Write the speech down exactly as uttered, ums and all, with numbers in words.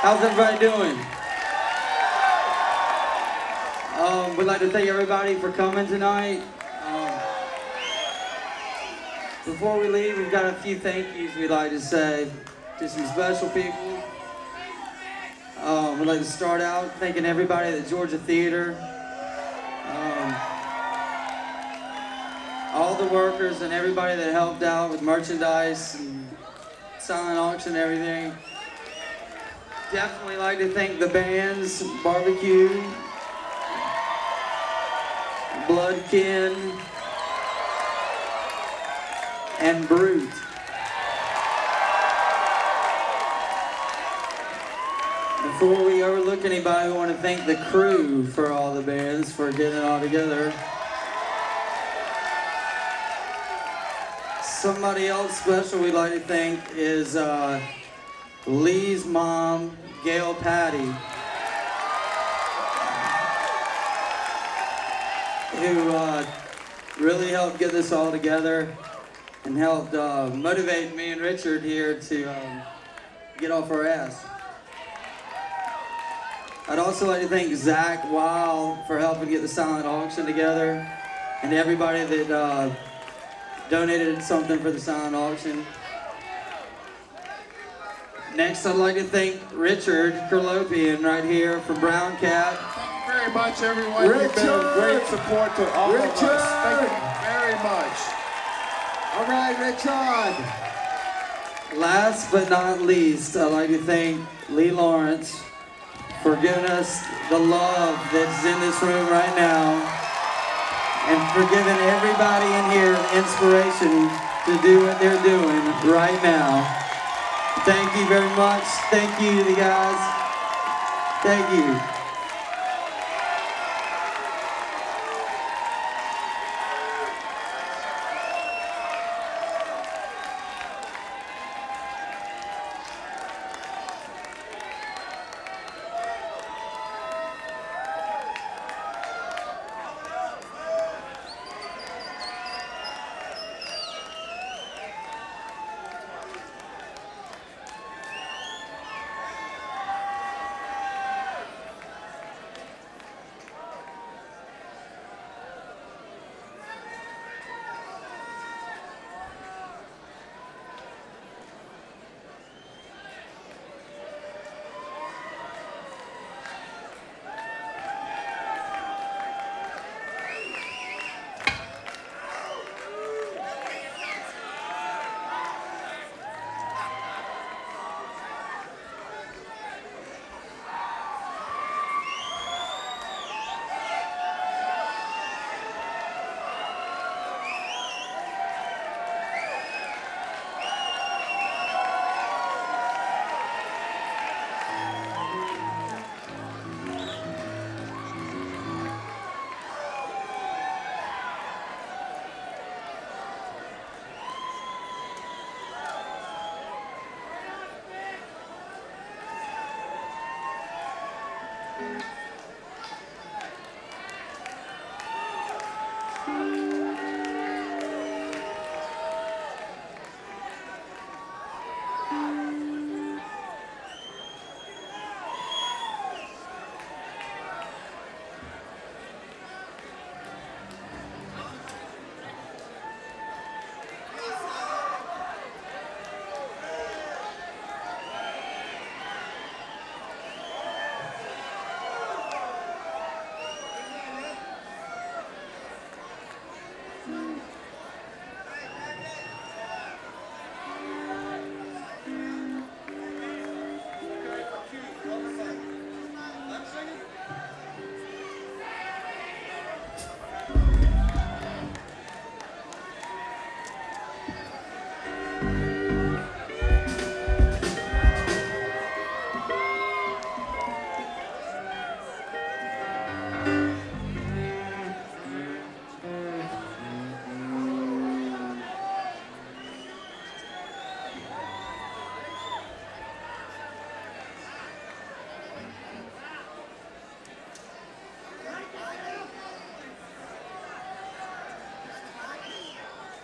How's everybody doing? Um, we'd like to thank everybody for coming tonight. Um, before we leave, we've got a few thank yous we'd like to say to some special people. Um, we'd like to start out thanking everybody at the Georgia Theater. Um, all the workers and everybody that helped out with merchandise and silent auction and everything. Definitely like to thank the bands, Barbecue, Bloodkin, and Brute. Before we overlook anybody, we want to thank the crew for all the bands for getting it all together. Somebody else special we'd like to thank is uh, Lee's mom, Gail Patty, who uh, really helped get this all together and helped uh, motivate me and Richard here to um, get off our ass. I'd also like to thank Zach Weil for helping get the silent auction together, and everybody that uh, donated something for the silent auction. Next, I'd like to thank Richard Kerlopian right here from Brown Cat. Thank you very much, everyone. Richard! You've been a great support to all Richard! of us. Thank you very much. All right, Richard. Last but not least, I'd like to thank Lee Lawrence for giving us the love that's in this room right now, and for giving everybody in here inspiration to do what they're doing right now. Thank you very much. Thank you, the guys. Thank you.